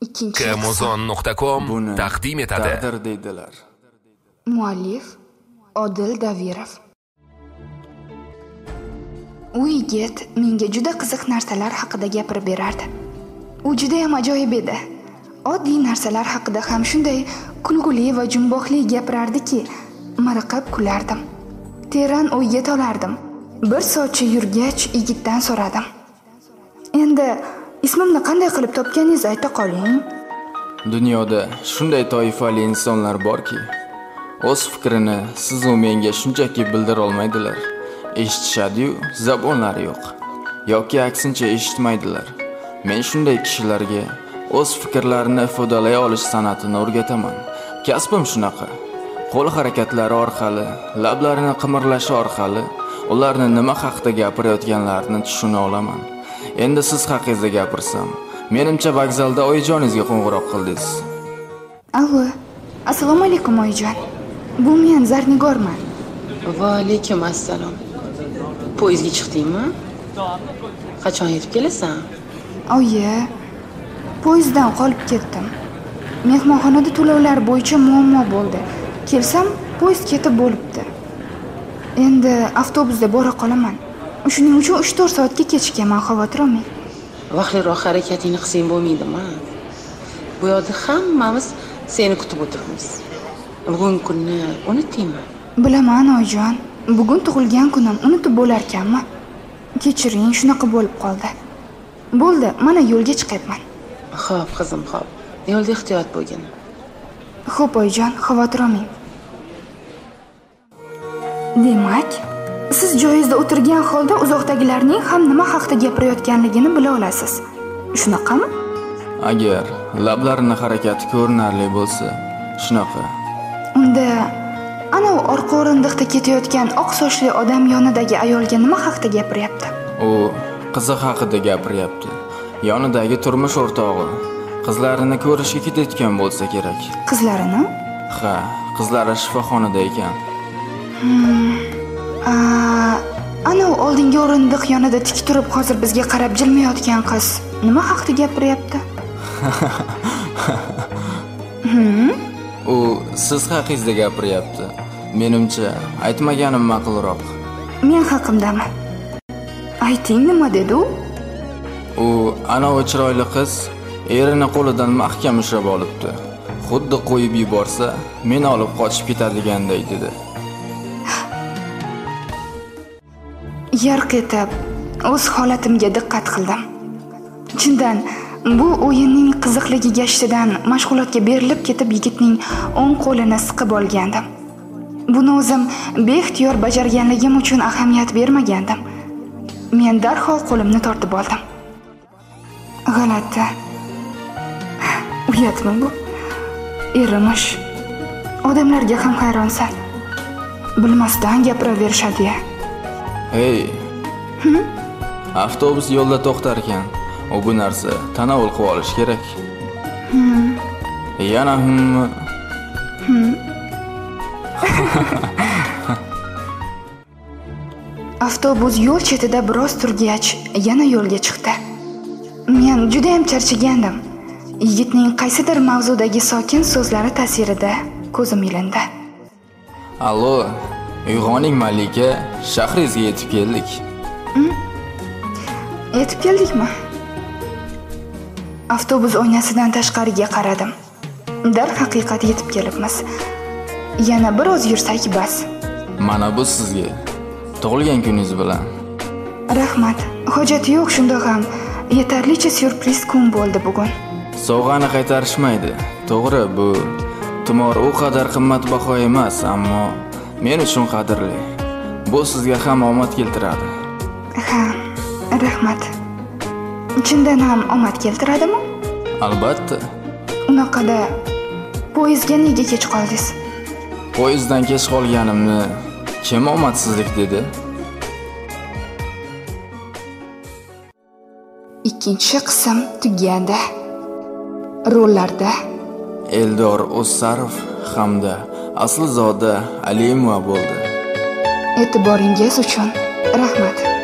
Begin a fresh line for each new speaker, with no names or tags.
Ikkinchi
Amazon.com taqdim etadi.
Taqdir deydilar.
Muallif Odil Davirov. U yigit menga juda qiziq narsalar haqida gapirib berardi. U juda ham ajoyib edi. Oddiy narsalar haqida ham shunday kulguli va jumboqli gapirardiki, miriqib kulardim. Teran o'yga tolardim. Bir soatcha yurgach yigitdan so'radim. Endi ismimni qanday qilib topganingizni ayta qoling.
Dunyoda shunday toifali insonlar borki, o'z fikrini siz u menga shunchaki bildira olmaydilar. Eshitishadi-yu, zabonlari yo'q. Yoki aksincha eshitmaydilar. Men shunday kishilarga o'z fikrlarini ifodalay olish san'atini o'rgataman. Kasbim shunaqa. Qo'l harakatlari orqali, lablarini qimirlashi orqali ularni nima haqida gapirayotganlarini tushuna olaman. Endi siz haqingizda gapirsam, menimcha vokzalda oyijoningizga qo'ng'iroq qildingiz.
Allo. Assalomu alaykum oyijon. Bu men Zarnigorman.
Va alaykum assalom. Poyezdga chiqdingmi? Qachon yetib kelasan?
Oyi, poyezddan qolib ketdim. Mehmonxonada to'lovlar bo'yicha muammo bo'ldi. Kelsam, poyezd ketib bo'libdi. Endi avtobusda bora qolaman. Shuning uchun 3-4 soatga kechikaman, xavotir olmang.
Vaqtliroq harakatingni qilsang bo'lmaydimi? Bu yerda hammamiz seni kutib o'tiribmiz. Bugun kunni unutdingmi?
Bilaman oyijon. Bugun tug'ilgan kunim, unutib bo'larkanmi? Kechiring, shunaqa bo'lib qoldi. Bo'ldi, mana yo'lga chiqyapman.
Xo'p, qizim, xo'p. Yo'lda ehtiyot bo'lgin.
Xo'p oyijon, xavotir olmang. Demak, siz joyingizda o'tirgan holda uzoqdagilarning ham nima haqida gapirayotganligini bila olasiz. Shunaqami?
Agar lablarining harakati ko'rinarli bo'lsa, shunaqa.
Unda ana u orqa o'rindiqda ketayotgan oq sochli odam yonidagi ayolga nima haqida gapiryapti?
U qizi haqida gapiryapti. Yonidagi turmush o'rtog'i qizlarini ko'rishga ketayotgan bo'lsa kerak.
Qizlarini?
Ha, qizlari shifoxonada ekan.
Ana u oldingi o'rindiq yonida tik turib hozir bizga qarab jilmayotgan qiz nima haqida gapiryapti?
U siz haqingizda gapiryapti. Menimcha aytmaganim ma'qulroq.
Men haqimdami? Ayting, nima dedi u?
U ana o chiroyli qiz erini qo'lidan mahkam ushlab olibdi. Xuddi qo'yib yuborsa, meni olib qochib ketadiganday dedi.
Yarq etib, o'z holatimga diqqat qildim. Chindan, bu o'yinning qiziqligiga ishtidan mashg'ulotga berilib ketib yigitning o'ng qo'lini siqib olgandim. Buni o'zim beixtiyor bajarganligim uchun ahamiyat bermagandim. Men darhol qo'limni tortib oldim. G'alati. Uyatmi bu? Erimish. Odamlarga ham hayronsan. Bilmasdan gapiraverishadi-ya.
Hey. Avtobus yo'lda to'xtar ekan. U bu narsa tanovul qilib olish kerak. Yana
Avtobus yo'l chetida biroz turgach, yana yo'lga chiqdi. Men juda ham charchagandim. Yigitning qaysidir mavzudagi sokin so'zlari ta'sirida ko'zim ilindi.
Allo, uyg'oning Malika, shahringizga yetib keldik.
Yetib keldikmi? Avtobus oynasidan tashqariga qaradim. Darhaqiqat yetib kelibmiz. Yana biroz yursak bas.
Mana bu sizga. Tug'ilgan kuningiz bilan.
Rahmat. Hojati yo'q, shundoq ham yetarlicha syurpriz kun bo'ldi bugun.
Sovg'ani qaytarishmaydi. To'g'ri, bu tumor u qadar qimmatbaho emas, ammo men uchun qadrli. Bu sizga ham omad keltiradi.
Ha, rahmat. Chindan ham omad keltiradimi?
Albatta.
Unaqada poyezdga nega kech qoldingiz?
Poyezddan kech qolganimni kim omadsizlik dedi?
Ikkinchi qism tugandi. Rollarda
Eldor O'sarov hamda Aslzoda Alimova bo'ldi.
E'tiboringiz uchun rahmat.